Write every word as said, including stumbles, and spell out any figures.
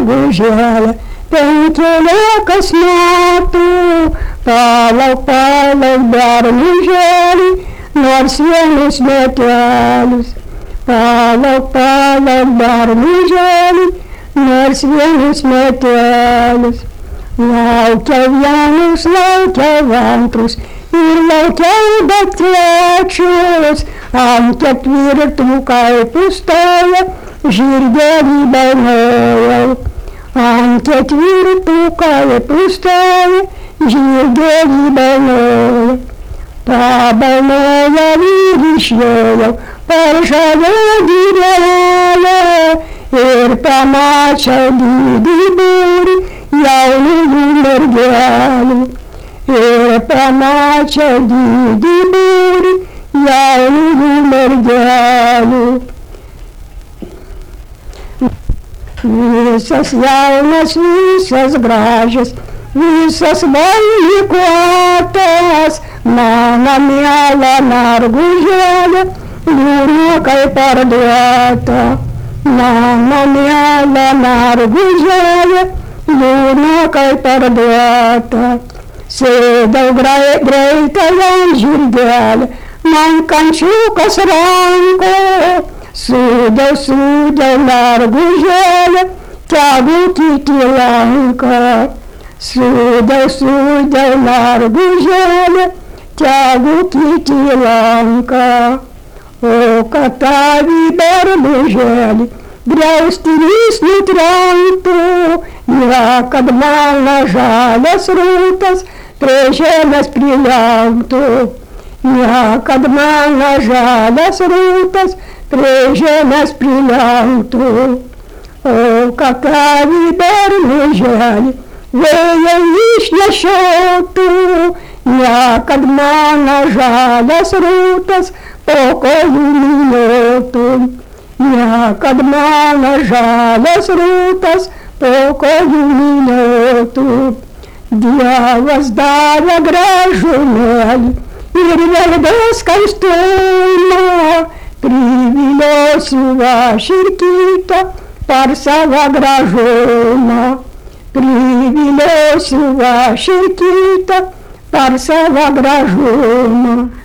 guželę, penkiolikas metų, palauk, palauk bernužėlį, nors vienus metelius. Palauk, palauk bernužėlį, nors vienus metelius. Laukia vienus, laukia antrus ir laukia bet trečius. Ant ketvirtų kaip užstoja, žirgelį bainojau. Ant ketvirtų kaip užstoja, žirgelį bainojau. Pabainojau ir išėjau per žalią girelę ir pamačiau didį būrį jaunųjų mergelių. Ir pamačiau didį būrį jaunųjų mergelių. Visas jaunas, visas gražias, visas vainikuotas, mano miela mergužėlė, vyrukai parduota. Mano miela mergužėlė, vyrukai parduota. Sėdau greitai ant žirgelį, man kančiukas ranko. Sūdau, sūdau mergužėlę, tegu kiti lanka. Sūdau, sūdau mergužėlę, tegu kiti lanka. O kad tavį bernužėlį griaustinys nutrenktų, niekad mano žalias rūtas prie žemės prilenktų. Niekad mano žalias rūtas prie žemės prilenktų. O kad tavį bernužėlį vėjai išnešiotų, niekad mano žalias rūtas po kojų minėtų. Niekad mano žalias rūtas po kojų minėtų. Dievas davė gražumėlį ir veidas skaistumą, priviliosiu aš ir kitą per savo gražumą. Priviliosiu aš ir kitą per savo gražumą.